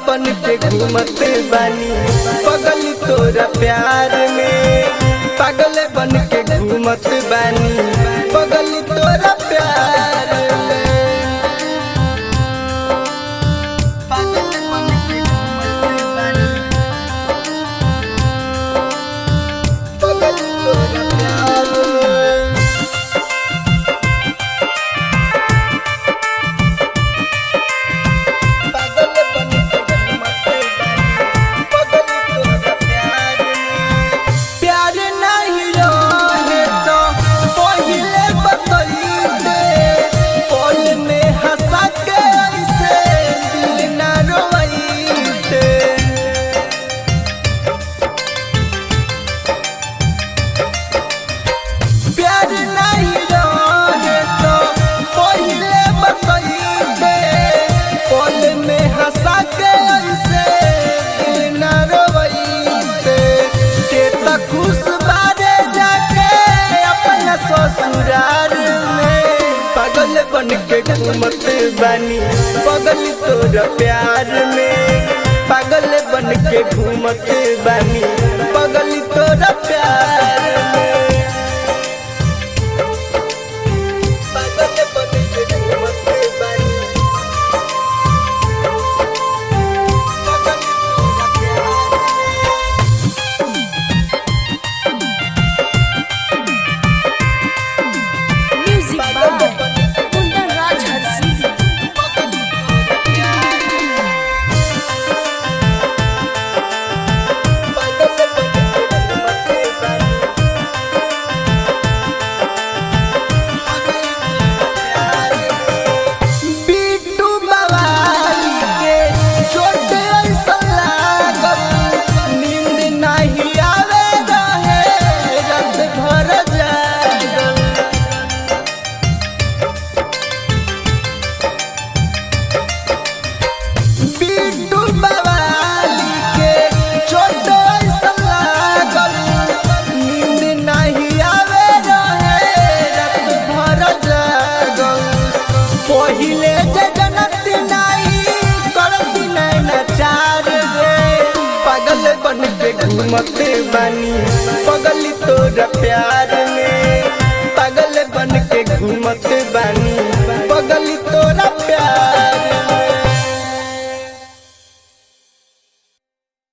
बन के घूमत बानी पगल तोरा प्यार में, पागल बन के घूमत बानी पगल तोरा प्यार में, पागल बन के घूमत बानी पगल तोरा प्यार में। ससुराल में पागल बन के घूमत बानी पगल तोरा प्यार में, पागल बन के घूमत बानी पगल तोरा प्यार में, पागल बन के घूमत बानी पगल तोरा प्यार घूमत बानी पगल तोरा प्यार